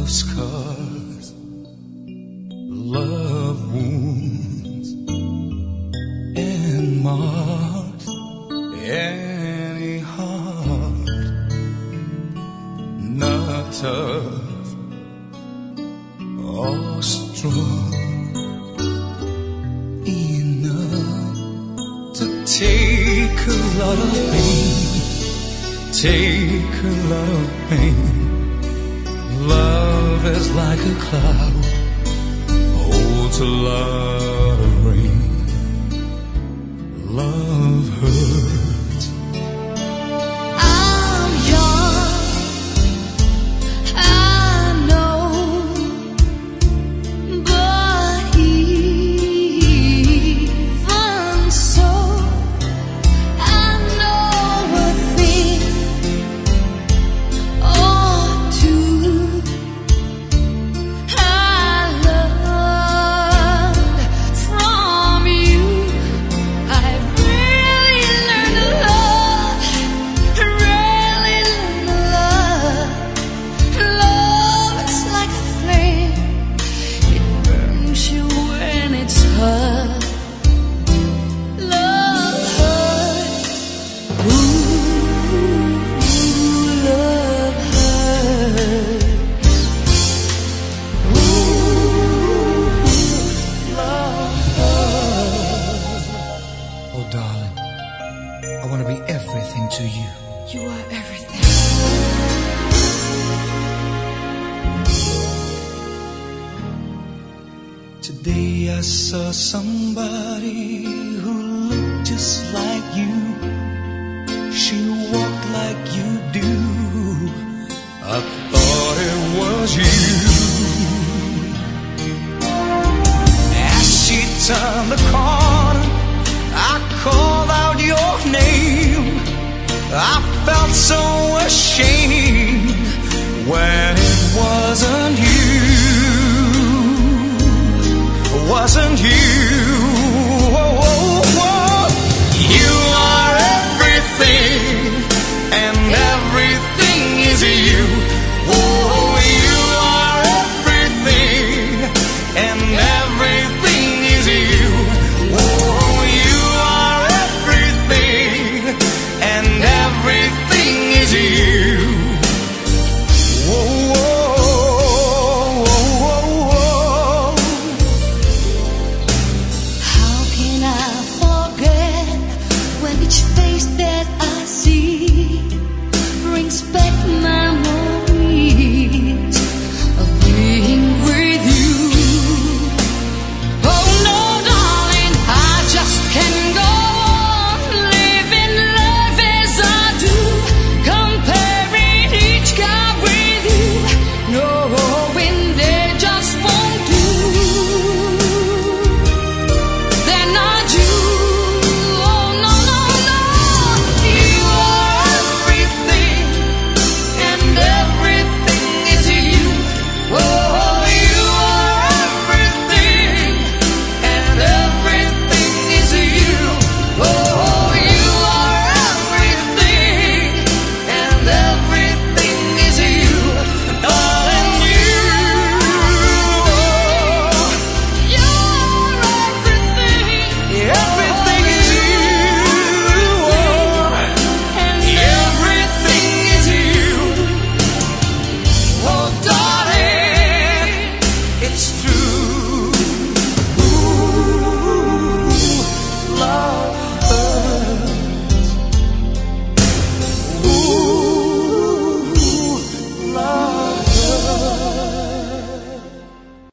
of scars, love wounds, and marks any heart not tough or strong enough to take a lot of pain, take a lot of pain. Love is like a cloud, holds a lot of rain. Love hurts. I'm young, I know, but even so, I know a thing or two. I learned from you. I really learned to love, really learned to love. Love is like a flame, it burns you when it's hot. Love hurts, ooh, love hurts, ooh, love hurts. Oh, darling, I want to be everything to you. You are everything. Today I saw somebody who looked just like you. She walked like you do. I thought it was you. As she turned the corner, I called out your name. I felt so ashamed when it wasn't you. Wasn't you?